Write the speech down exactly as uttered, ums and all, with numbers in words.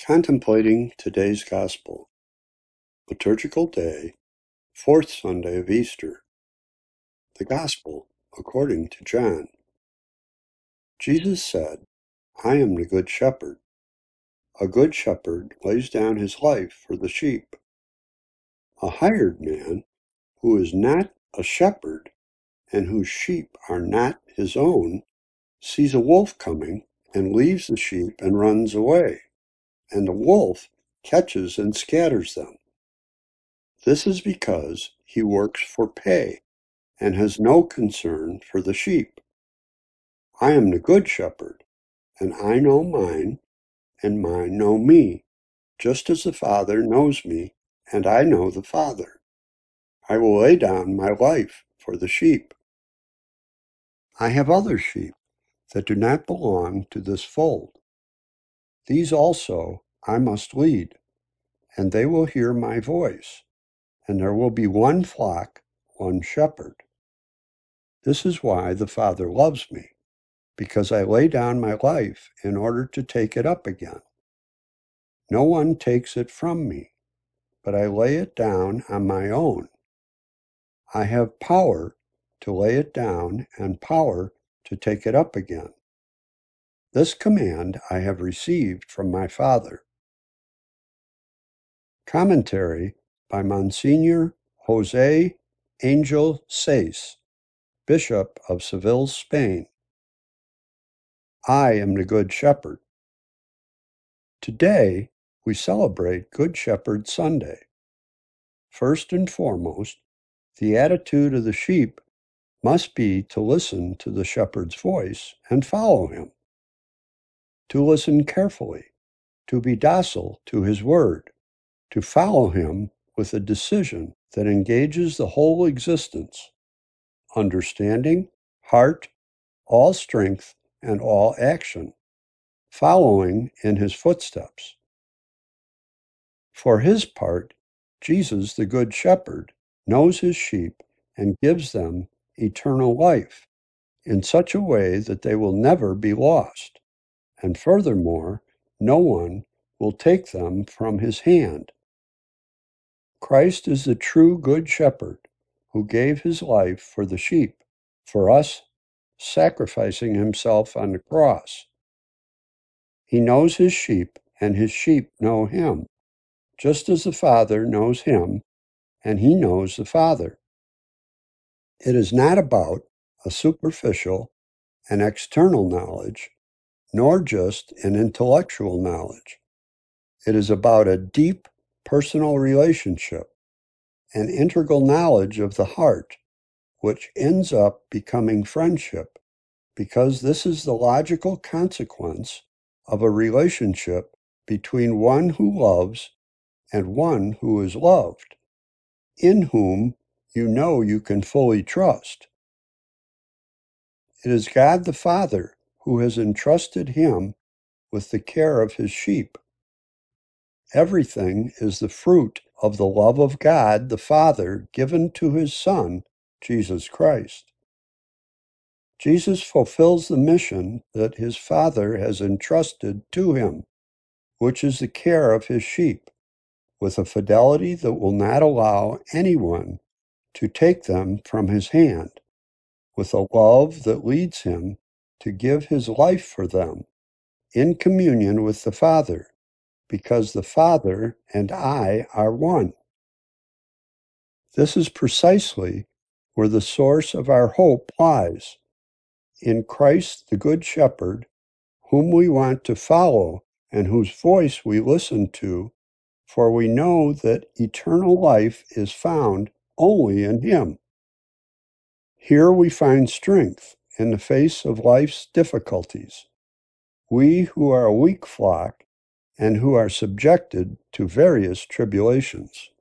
Contemplating today's Gospel, Liturgical Day, fourth Sunday of Easter. The Gospel according to John. Jesus said, I am the Good Shepherd. A good shepherd lays down his life for the sheep. A hired man, who is not a shepherd and whose sheep are not his own, sees a wolf coming and leaves the sheep and runs away, and the wolf catches and scatters them. This is because he works for pay and has no concern for the sheep. I am the good shepherd, and I know mine, and mine know me, just as the Father knows me, and I know the Father. I will lay down my life for the sheep. I have other sheep that do not belong to this fold. These also I must lead, and they will hear my voice, and there will be one flock, one shepherd. This is why the Father loves me, because I lay down my life in order to take it up again. No one takes it from me, but I lay it down on my own. I have power to lay it down and power to take it up again. This command I have received from my Father. Commentary by Monsignor José Angel Saiz, Bishop of Seville, Spain. I am the Good Shepherd. Today, we celebrate Good Shepherd Sunday. First and foremost, the attitude of the sheep must be to listen to the shepherd's voice and follow him, to listen carefully, to be docile to his word, to follow him with a decision that engages the whole existence, understanding, heart, all strength, and all action, following in his footsteps. For his part, Jesus, the Good Shepherd, knows his sheep and gives them eternal life in such a way that they will never be lost, and furthermore, no one will take them from his hand. Christ is the true Good Shepherd who gave his life for the sheep, for us, sacrificing himself on the cross. He knows his sheep, and his sheep know him, just as the Father knows him, and he knows the Father. It is not about a superficial and external knowledge, nor just an intellectual knowledge. It is about a deep personal relationship, an integral knowledge of the heart, which ends up becoming friendship, because this is the logical consequence of a relationship between one who loves and one who is loved, in whom you know you can fully trust. It is God the Father who has entrusted him with the care of his sheep. Everything is the fruit of the love of God the Father given to his Son, Jesus Christ. Jesus fulfills the mission that his Father has entrusted to him, which is the care of his sheep, with a fidelity that will not allow anyone to take them from his hand, with a love that leads him to give his life for them, in communion with the Father, because the Father and I are one. This is precisely where the source of our hope lies, in Christ the Good Shepherd, whom we want to follow and whose voice we listen to, for we know that eternal life is found only in him. Here we find strength in the face of life's difficulties. We who are a weak flock and who are subjected to various tribulations.